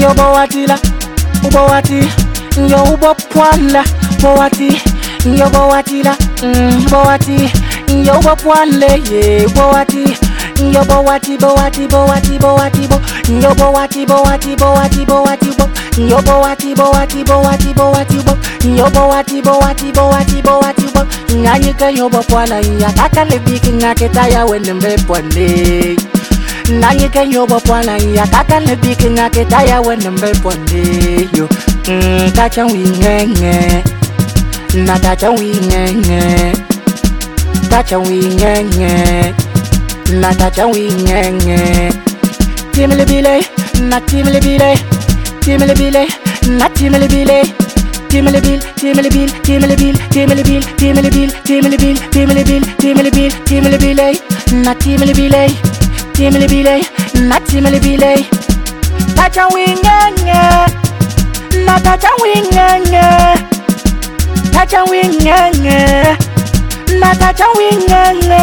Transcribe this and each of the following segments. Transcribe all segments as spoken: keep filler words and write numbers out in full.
Yo boatila, boati, yo bopwala, boati, yo boatila, boati, yo bopwale, ye boati, yo boati, boati, boati, boati, bo, yo boati, boati, boati, boati, bo, yo boati, boati, boati, boati, bo, yo boati, boati, boati, boati, bo, nyanyika yo bopwala, yakaka lebiki ngaketaya wenembe pwande. Nanyi can yo bopwana ya kaka lebiki ngaketaya wenembe pwande yo. Mm, tacha wingenge, na tacha wingenge, tacha wingenge, na tacha wingenge. Timile bile, na timile bile, timile bile, na timile bile. Timile bil, timile bil, timile bil, timile bil, timile bil, timile bil, timile bil, timile bil, timile bile, na timile bile. Timile bile, na timile bile. Tacha wingenge, na tacha wingenge, tacha wingenge, na tacha wingenge.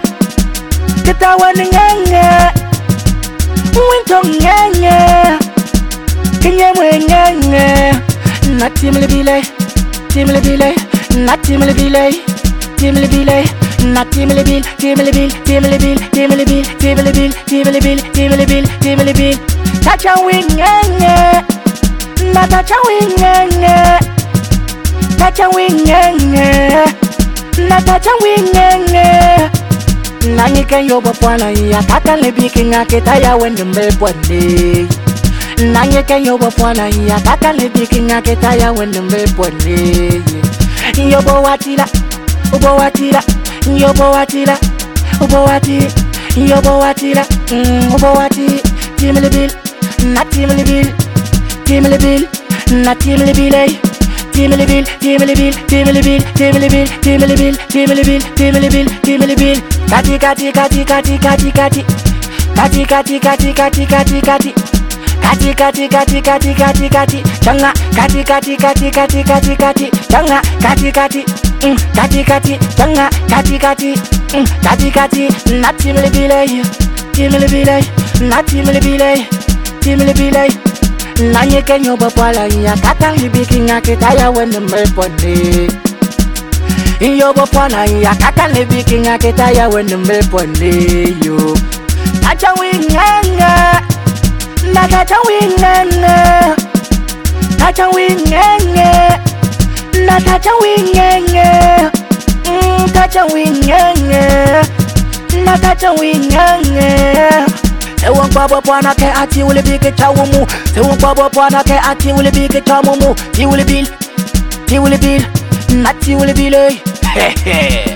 Kita waningenge, wintongenge, kinye mwengenge. Na timile bile, timile bile, na timile bile, timile bile. Na timile bil, timile bil, timile bil, timile bil, timile bil, timile bil, timile bil, timile bil. Tacha wingenge, na tacha wingenge, tacha wingenge, na tacha wingenge. Nanyi can yo bopwana ya kaka lebiki ngaketaya wenembe pwande. Nanyi can yo bopwana ya kaka lebiki ngaketaya wenembe pwande. Yo boatila, boatila. Yo boatila, boati, yo boatila, boati. Timile bil, na timile bil, timile bil, na timile bile. Timile bil, timile bil, timile bil, timile bil, timile bil, timile bil, timile bil, timile bil. Kati kati kati kati kati kati, kati kati kati kati kati kati. Kati kati kati kati kati kati, changa kati kati kati kati kati kati, changa kati kati, mm, kati kati, changa kati kati, mm, kati kati. Na timile bile, timile bile, na timile bile, timile bile. Nanyi can yo bopwala ya kaka lebiki ngaketaya wenembe pwande. Yo bopwana ya kaka lebiki ngaketaya wenembe pwande yo. Tacha wingenge, na tacha wingenge, tacha wingenge, na tacha wingenge, mm, tacha wingenge, na tacha wingenge. Sewa baba bwana ke ati ule bike chawumu, sewa baba bwana ke ati ule bike chamumu. Ti ule bil, ti ule bil, na ti ule bile. Hehe.